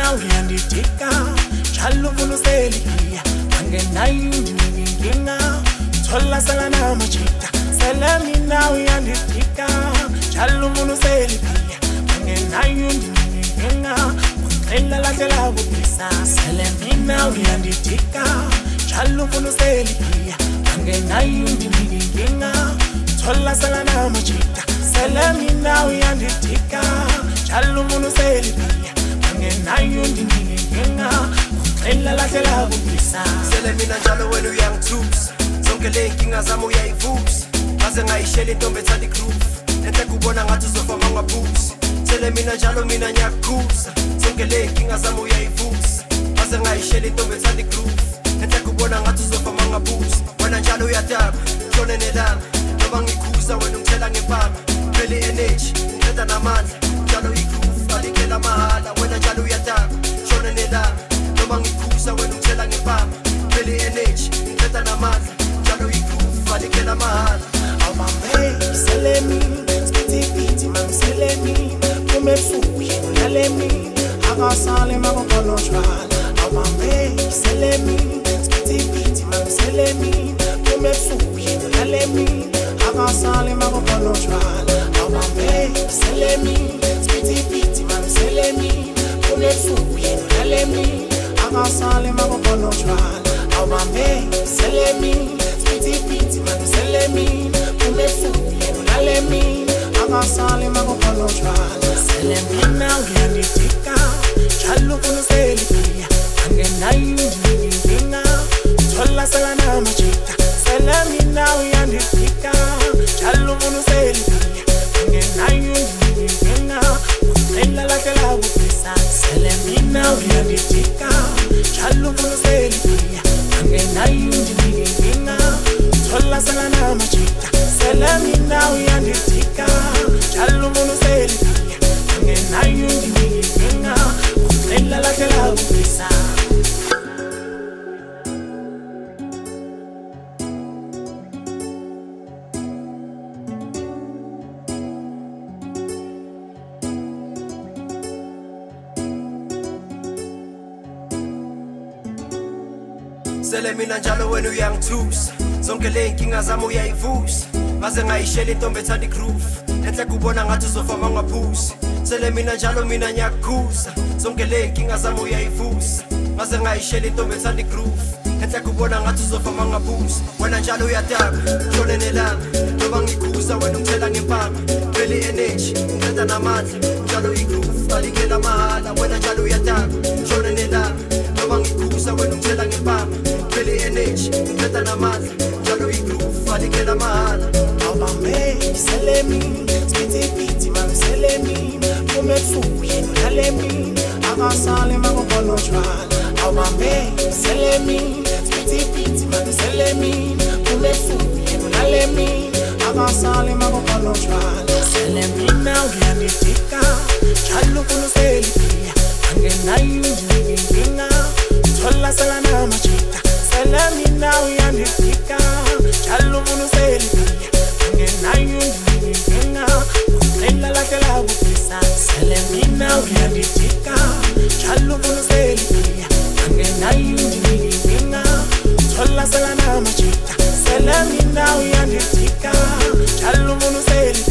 mina uyandidika njalo ufuna useliya angenayinginga thola sala namajita sala mina uyandidika njalo ufuna useliya angenayinginga ngicela lalela kubisa sala mina uyandidika njalo ufuna useliya angenayinginga thola sala namajita sala mina uyandidika njalo ufuna useliya angenayinginga ngicela lalela kubisa sala mina njalo wena uyangithusa zonke le inkinga zami uyayivusa ngaze ngayishela intombi ethanda groove enhle kubona ngathi uzofa mangaphusi sala mina njalo mina ngiyakukhuza zonke le inkinga zami uyayivusa ngaze ngayishela intombi ethanda groove enhle kubona ngathi uzofa mangaphusi wena njalo uyadaba shone nelanga ngoba ngikhuza wena ungithela ngempama vele energy ngiceda namandla njalo igroove alikela mahala wena njalo uyadaba shone nelanga ngoba ngikhuza wena ungithela ngempama vele energy ngiceda namandla njalo igroove alikela mahala awubambe selemi spiti man selemi kumefuye nalemi akasale makokono jwala awubambe selemi spiti man selemi kumefuye nalemi akasale makokono jwala awubambe selemi spiti man selemi kumefuye nalemi akasale makokono jwala awubambe selemi spiti man selemi kumefuye nalemi akasale makokono jwala selemi na uyandidika njalo ufuna useliya angenayinginga thola sala namajita selemi na uyandidika njalo ufuna useliya angenayinginga ngicela lalela kubisa selemi na uyandidika njalo ufuna useliya angenayinginga thola sala namajita selemi na uyandidika njalo ufuna useliya angenayinginga ngicela lalela kubisa sala mina njalo wena uyangithusa zonke le inkinga zami uyayivusa ngaze ngayishela intombi ethanda groove enhle kubona ngathi uzofa mangaphusi sala mina njalo mina ngiyakukhuza zonke le inkinga zami uyayivusa ngaze ngayishela intombi ethanda groove enhle kubona ngathi uzofa mangaphusi wena njalo uyadaba shone nelanga ngoba ngikhuza wena ungithela ngempama vele energy ngiceda namandla njalo igroove alikela mahala wena njalo uyadaba shone nelanga ngoba ngikhuza wena ungithela ngempama vele energy ngiceda namandla njalo igroove alikela mahala awubambe selemi spiti man selemi kumefuye nalemi akasale makokono jwala awubambe selemi spiti man selemi kumefuye nalemi akasale makokono jwala selemi na uyandidika njalo ufuna useliya angenayinginga thola sala namajita selemi na uyandidika njalo ufuna useliya angenayinginga ngicela lalela kubisa selemi na uyandidika njalo ufuna useliya angenayinginga thola sala namajita selemi na uyandidika njalo ufuna useliya